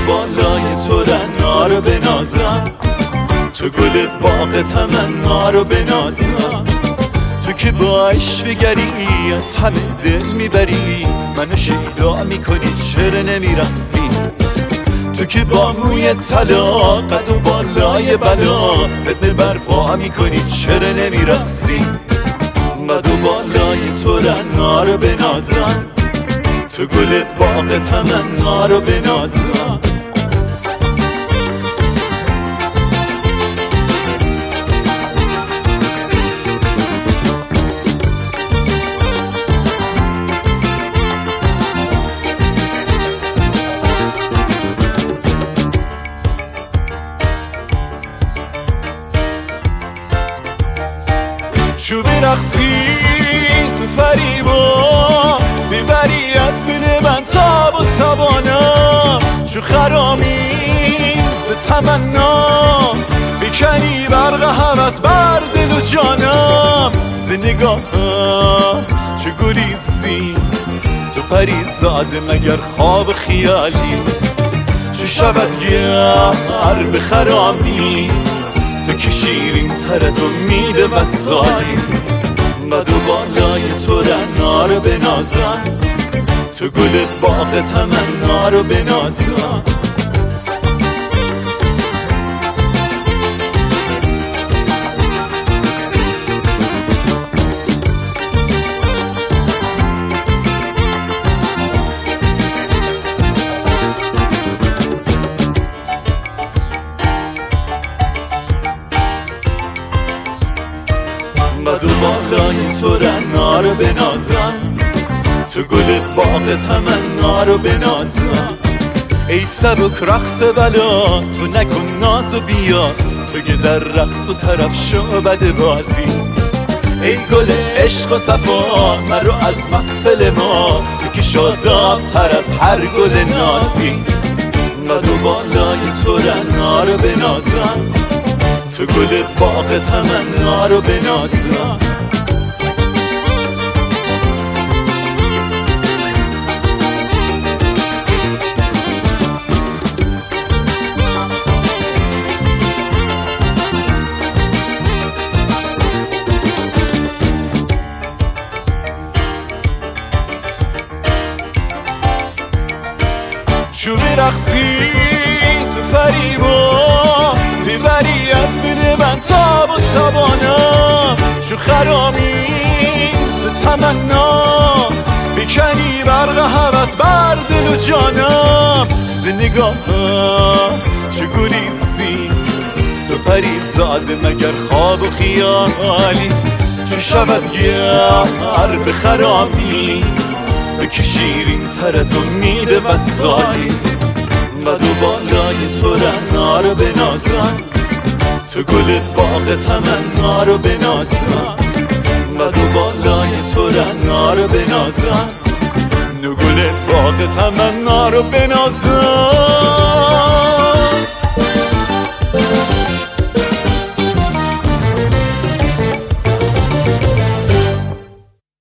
بالای تو رنا رو بنازم، تو گل باغ تمنا رو بنازم. تو که با عشقگری از همه دل میبری، منو شیدا میکنی چرا نمیرقصی؟ تو که با موی طلا قد و بالای بلا فتنه برپا میکنی چرا نمیرقصی؟ قد و بالای تو رنا رو بنازم، تو گل باغ تمنا رو بنازم. شو برقصی تو فریبا، ببری از دل من تاب و توانا. شو خرامی ز تمنا، بکنی برق هوس بر دل و جانم. ز نگاهم چه گریزی تو پریزاده مگر خواب خیالی؟ چه شود گر به خرامی، تو که شیرین تر از امید وصالی. قد و بالای تو رنا رو بنازم، تو گل باغ تمنا رو بنازم. قد و بالای تو رنا رو بنازم، تو گل باغ تمنا رو بنازم. ای سبک رقص بلا تو نکن ناز و بیا، تو که در رقص و طرف شو بد بازی. ای گل عشق و صفا مرو از محفل ما، تو که شاداب تر از هر گل نازی. قد و بالای تو رنا رو بنازم، تو گل باغ تمنا رو بنازم. شو برقصی تو فریبا، ببری از دل من تاب و توانا. شو خرامی ز تمنا، بکنی برق هوس بر دل و جانم. ز نگاهم چه گریزی تو پریزاده مگر خواب و خیالی؟ چو شود گر به خرامی، تو که شیرین تر از امید وصالی. قد و بالای تو رنا رو بنازم، تو گل باغ تمنا رو بنازم. قد و بالای تو رنا رو بنازم، تو گل باغ تمنا رو بنازم.